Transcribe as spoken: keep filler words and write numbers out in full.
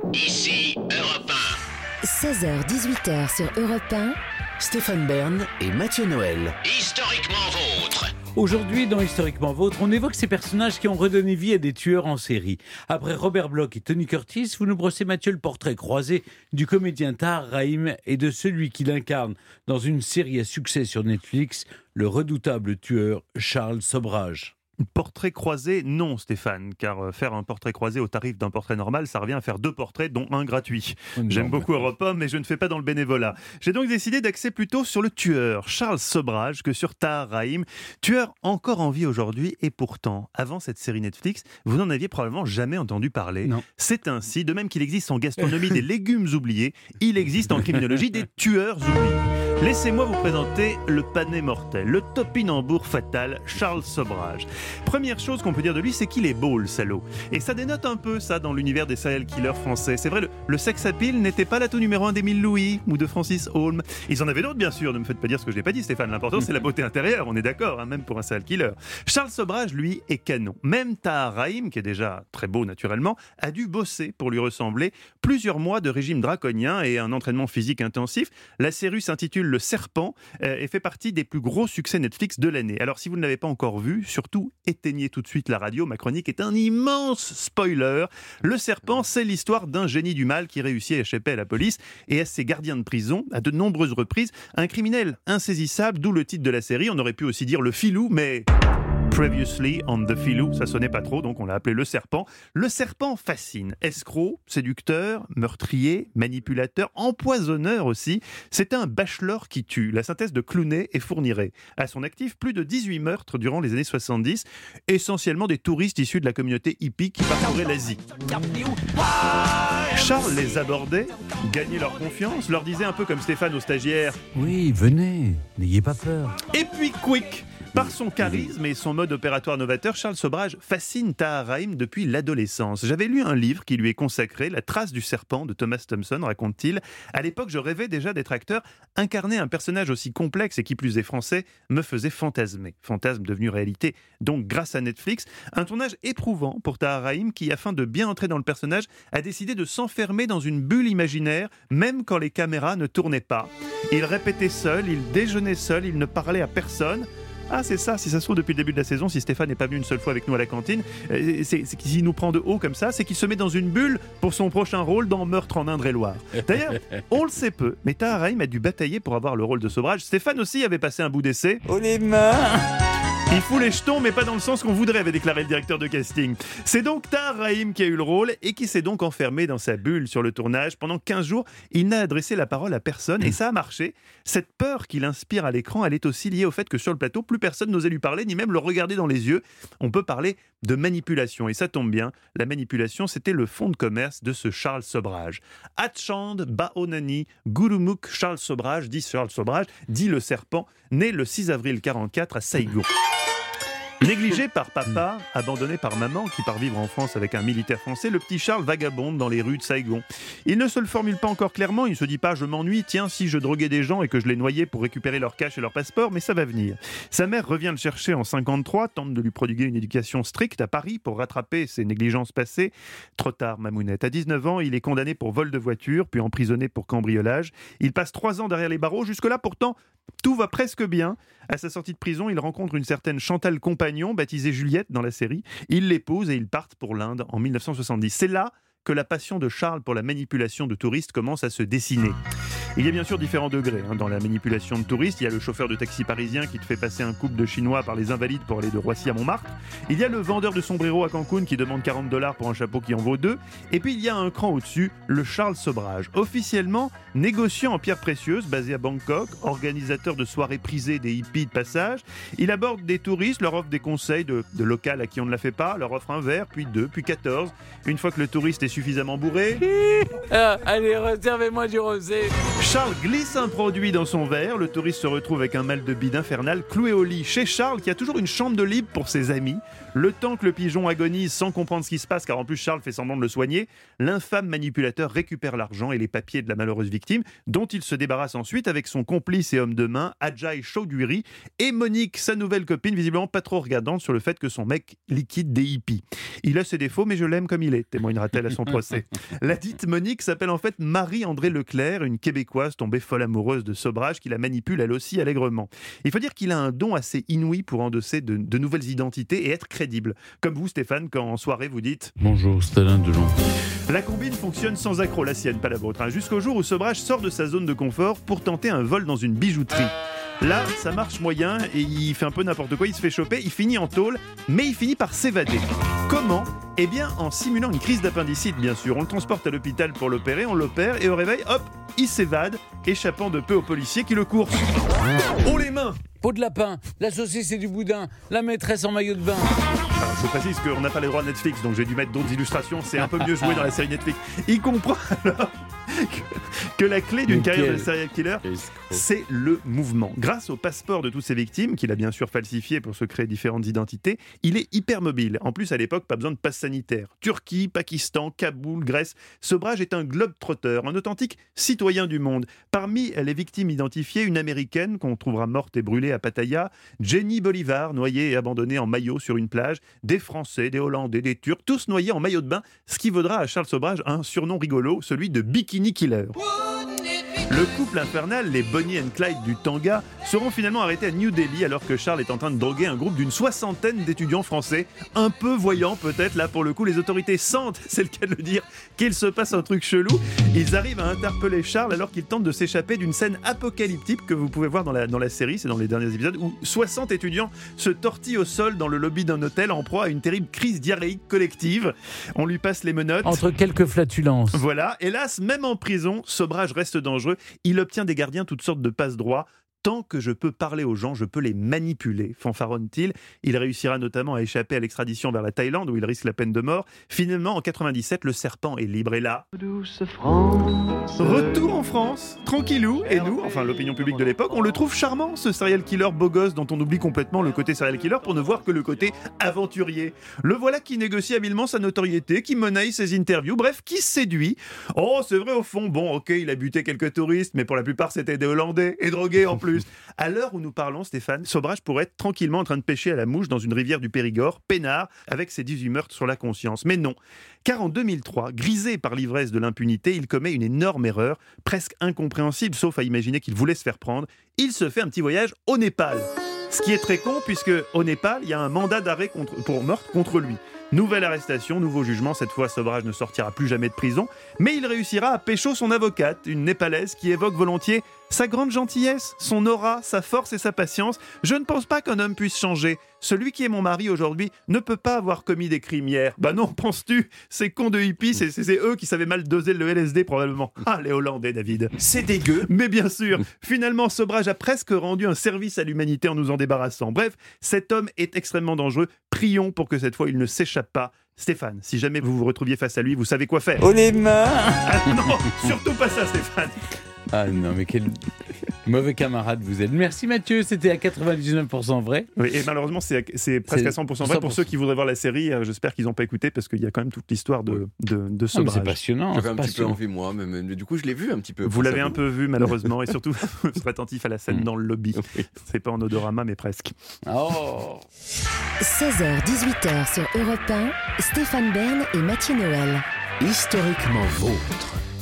Ici Europe un. seize heures dix-huit heures sur Europe un. Stéphane Bern et Mathieu Noël. Historiquement vôtre. Aujourd'hui, dans Historiquement Vôtre, on évoque ces personnages qui ont redonné vie à des tueurs en série. Après Robert Bloch et Tony Curtis, vous nous brossez, Mathieu, le portrait croisé du comédien Tahar Rahim et de celui qui l'incarne dans une série à succès sur Netflix, le redoutable tueur Charles Sobhraj. Portrait croisé, non Stéphane, car faire un portrait croisé au tarif d'un portrait normal, ça revient à faire deux portraits, dont un gratuit. Non, J'aime beaucoup Europe un, mais je ne fais pas dans le bénévolat. J'ai donc décidé d'axer plutôt sur le tueur, Charles Sobhraj, que sur Tahar Rahim, tueur encore en vie aujourd'hui, et pourtant, avant cette série Netflix, vous n'en aviez probablement jamais entendu parler. Non. C'est ainsi, de même qu'il existe en gastronomie des légumes oubliés, il existe en criminologie des tueurs oubliés. Laissez-moi vous présenter le pané mortel, le topinambour fatal, Charles Sobhraj. Première chose qu'on peut dire de lui, c'est qu'il est beau, le salaud. Et ça dénote un peu, ça, dans l'univers des serial killers français. C'est vrai, le, le sex appeal n'était pas l'atout numéro un d'Émile Louis ou de Francis Holm. Ils en avaient d'autres, bien sûr, ne me faites pas dire ce que je n'ai pas dit, Stéphane. L'important, c'est la beauté intérieure, on est d'accord, hein, même pour un serial killer. Charles Sobhraj, lui, est canon. Même Tahar Rahim, qui est déjà très beau naturellement, a dû bosser pour lui ressembler. Plusieurs mois de régime draconien et un entraînement physique intensif. La série s'intitule Le Serpent euh, et fait partie des plus gros succès Netflix de l'année. Alors, si vous ne l'avez pas encore vu, surtout, éteignez tout de suite la radio, ma chronique est un immense spoiler. Le Serpent, c'est l'histoire d'un génie du mal qui réussit à échapper à la police et à ses gardiens de prison à de nombreuses reprises. Un criminel insaisissable, d'où le titre de la série. On aurait pu aussi dire le filou, mais... Previously on the Filou, ça sonnait pas trop, donc on l'a appelé le Serpent. Le Serpent fascine. Escroc, séducteur, meurtrier, manipulateur, empoisonneur aussi. C'est un bachelor qui tue, la synthèse de Clooney et Fourniret. À son actif, plus de dix-huit meurtres durant les années soixante-dix, essentiellement des touristes issus de la communauté hippie qui parcouraient l'Asie. Charles les abordait, gagnait leur confiance, leur disait un peu comme Stéphane aux stagiaires « Oui, venez, n'ayez pas peur. » Et puis quick. Par son charisme et son mode opératoire novateur, Charles Sobhraj fascine Tahar Rahim depuis l'adolescence. J'avais lu un livre qui lui est consacré, La trace du serpent de Thomas Thompson, raconte-t-il. À l'époque, je rêvais déjà d'être acteur. Incarner un personnage aussi complexe et qui plus est français me faisait fantasmer. Fantasme devenu réalité, donc grâce à Netflix. Un tournage éprouvant pour Tahar Rahim qui, afin de bien entrer dans le personnage, a décidé de s'enfermer dans une bulle imaginaire, même quand les caméras ne tournaient pas. Il répétait seul, il déjeunait seul, il ne parlait à personne. Ah, c'est ça, si ça se trouve depuis le début de la saison, si Stéphane n'est pas venu une seule fois avec nous à la cantine, c'est, c'est, c'est qu'il nous prend de haut comme ça, c'est qu'il se met dans une bulle pour son prochain rôle dans Meurtre en Indre-et-Loire. D'ailleurs, on le sait peu, mais Tahar Rahim a dû batailler pour avoir le rôle de Sobhraj. Stéphane aussi avait passé un bout d'essai. Oh les mains! Il fout les jetons, mais pas dans le sens qu'on voudrait, avait déclaré le directeur de casting. C'est donc Tahar Rahim qui a eu le rôle et qui s'est donc enfermé dans sa bulle sur le tournage. Pendant quinze jours, il n'a adressé la parole à personne et ça a marché. Cette peur qu'il inspire à l'écran, elle est aussi liée au fait que sur le plateau, plus personne n'osait lui parler, ni même le regarder dans les yeux. On peut parler de manipulation et ça tombe bien. La manipulation, c'était le fonds de commerce de ce Charles Sobhraj. Hatchand Baonani Gurumukh Charles Sobhraj, dit Charles Sobhraj, dit le Serpent, né le six avril quarante-quatre à Saïgon. Négligé par papa, abandonné par maman qui part vivre en France avec un militaire français, le petit Charles vagabonde dans les rues de Saïgon. Il ne se le formule pas encore clairement, il ne se dit pas « je m'ennuie, tiens si je droguais des gens et que je les noyais pour récupérer leur cash et leur passeport », mais ça va venir. Sa mère revient le chercher en cinquante-trois, tente de lui prodiguer une éducation stricte à Paris pour rattraper ses négligences passées. Trop tard, Mamounette. À dix-neuf ans, il est condamné pour vol de voiture, puis emprisonné pour cambriolage. Il passe trois ans derrière les barreaux, jusque-là pourtant, tout va presque bien. À sa sortie de prison, il rencontre une certaine Chantal Compagnon, baptisée Juliette dans la série. Il l'épouse et ils partent pour l'Inde en mille neuf cent soixante-dix. C'est là que la passion de Charles pour la manipulation de touristes commence à se dessiner. Il y a bien sûr différents degrés hein, dans la manipulation de touristes. Il y a le chauffeur de taxi parisien qui te fait passer un couple de Chinois par les Invalides pour aller de Roissy à Montmartre. Il y a le vendeur de sombrero à Cancun qui demande quarante dollars pour un chapeau qui en vaut deux. Et puis il y a un cran au-dessus, le Charles Sobhraj. Officiellement, négociant en pierres précieuses, basé à Bangkok, organisateur de soirées prisées des hippies de passage. Il aborde des touristes, leur offre des conseils de, de local à qui on ne la fait pas, leur offre un verre, puis deux, puis quatorze. Une fois que le touriste est suffisamment bourré... Ah, allez, réservez-moi du rosé. Charles glisse un produit dans son verre, le touriste se retrouve avec un mal de bide infernal, cloué au lit chez Charles qui a toujours une chambre de libre pour ses amis. Le temps que le pigeon agonise sans comprendre ce qui se passe, car en plus Charles fait semblant de le soigner, l'infâme manipulateur récupère l'argent et les papiers de la malheureuse victime, dont il se débarrasse ensuite avec son complice et homme de main, Adjaï Chowdhury, et Monique, sa nouvelle copine, visiblement pas trop regardante sur le fait que son mec liquide des hippies. Il a ses défauts, mais je l'aime comme il est, témoignera-t-elle à son procès. La dite Monique s'appelle en fait Marie-André Leclerc, une Québécoise tombée folle amoureuse de Sobrage qui la manipule elle aussi allègrement. Il faut dire qu'il a un don assez inouï pour endosser de, de nouvelles identités et être crédible. Comme vous, Stéphane, quand en soirée vous dites « Bonjour, c'est Alain Delon ». La combine fonctionne sans accroc, la sienne, pas la vôtre, hein, jusqu'au jour où Sobrage sort de sa zone de confort pour tenter un vol dans une bijouterie. Là, ça marche moyen et il fait un peu n'importe quoi, il se fait choper, il finit en tôle, mais il finit par s'évader. Comment ? Eh bien, en simulant une crise d'appendicite, bien sûr. On le transporte à l'hôpital pour l'opérer, on l'opère et au réveil, hop, il s'évade, échappant de peu aux policiers qui le courent. Oh les mains ! Pot de lapin, la saucisse et du boudin, la maîtresse en maillot de bain. Alors, je précise qu'on n'a pas les droits de Netflix, donc j'ai dû mettre d'autres illustrations, c'est un peu mieux joué dans la série Netflix. Il comprend alors que la clé d'une Nickel. carrière de serial killer, c'est le mouvement. Grâce au passeport de toutes ses victimes, qu'il a bien sûr falsifié pour se créer différentes identités, il est hyper mobile. En plus, à l'époque, pas besoin de passe sanitaire. Turquie, Pakistan, Kaboul, Grèce, Sobrage est un globe-trotteur, un authentique citoyen du monde. Parmi les victimes identifiées, une américaine qu'on trouvera morte et brûlée à Pattaya, Jenny Bolivar, noyée et abandonnée en maillot sur une plage, des Français, des Hollandais, des Turcs, tous noyés en maillot de bain, ce qui vaudra à Charles Sobrage un surnom rigolo, celui de Bikini Killer. Le couple infernal, les Bonnie and Clyde du Tanga, seront finalement arrêtés à New Delhi alors que Charles est en train de droguer un groupe d'une soixantaine d'étudiants français, un peu voyants peut-être, là pour le coup les autorités sentent, c'est le cas de le dire, qu'il se passe un truc chelou. Ils arrivent à interpeller Charles alors qu'il tente de s'échapper d'une scène apocalyptique que vous pouvez voir dans la, dans la série, c'est dans les derniers épisodes, où soixante étudiants se tortillent au sol dans le lobby d'un hôtel en proie à une terrible crise diarrhéique collective. On lui passe les menottes. Entre quelques flatulences. Voilà, hélas, même en prison, Sobrage reste dangereux. Il obtient des gardiens toutes sortes de passe-droits. Tant que je peux parler aux gens, je peux les manipuler, fanfaronne-t-il. Il réussira notamment à échapper à l'extradition vers la Thaïlande où il risque la peine de mort. Finalement, en quatre-vingt-dix-sept, le serpent est libre et là... Retour en France, tranquillou, et nous, enfin l'opinion publique de l'époque, on le trouve charmant, ce serial killer beau gosse dont on oublie complètement le côté serial killer pour ne voir que le côté aventurier. Le voilà qui négocie habilement sa notoriété, qui monnaie ses interviews, bref, qui séduit. Oh, c'est vrai au fond, bon, ok, il a buté quelques touristes, mais pour la plupart c'était des Hollandais, et drogués en plus. À l'heure où nous parlons, Stéphane, Sobrage pourrait être tranquillement en train de pêcher à la mouche dans une rivière du Périgord, peinard, avec ses dix-huit meurtres sur la conscience. Mais non, car en deux mille trois, grisé par l'ivresse de l'impunité, il commet une énorme erreur, presque incompréhensible, sauf à imaginer qu'il voulait se faire prendre. Il se fait un petit voyage au Népal. Ce qui est très con, puisque au Népal, il y a un mandat d'arrêt contre, pour meurtre contre lui. Nouvelle arrestation, nouveau jugement, cette fois Sobrage ne sortira plus jamais de prison, mais il réussira à pécho son avocate, une Népalaise qui évoque volontiers sa grande gentillesse, son aura, sa force et sa patience. Je ne pense pas qu'un homme puisse changer. Celui qui est mon mari aujourd'hui ne peut pas avoir commis des crimes hier. Bah non, penses-tu ? Ces cons de hippies, c'est, c'est, c'est eux qui savaient mal doser le L S D probablement. Ah, les Hollandais, David. C'est dégueu. Mais bien sûr, finalement, Sobrage a presque rendu un service à l'humanité en nous en débarrassant. Bref, cet homme est extrêmement dangereux. Prions pour que cette fois, il ne s'échappe pas. Stéphane, si jamais vous vous retrouviez face à lui, vous savez quoi faire. Oh les mains. Ah non, surtout pas ça, Stéphane. Ah non, mais quel mauvais camarade vous êtes. Merci Mathieu, c'était à quatre-vingt-dix-neuf pour cent vrai. Oui, et malheureusement, c'est, c'est presque C'est à cent pour cent vrai. cent pour cent. Pour ceux qui voudraient voir la série, euh, j'espère qu'ils n'ont pas écouté parce qu'il y a quand même toute l'histoire de, de, de Ah, mais Sobrage. c'est passionnant. J'avais c'est un petit peu passionnant. envie, moi, mais, mais du coup, je l'ai vu un petit peu. Vous grâce l'avez à un peu vu, malheureusement, et surtout, vous serez attentif à la scène Mm. dans le lobby. Oui. C'est pas en odorama, mais presque. Oh. seize heures dix-huit heures sur Europe un, Stéphane Bern et Mathieu Noël. Historiquement vôtre.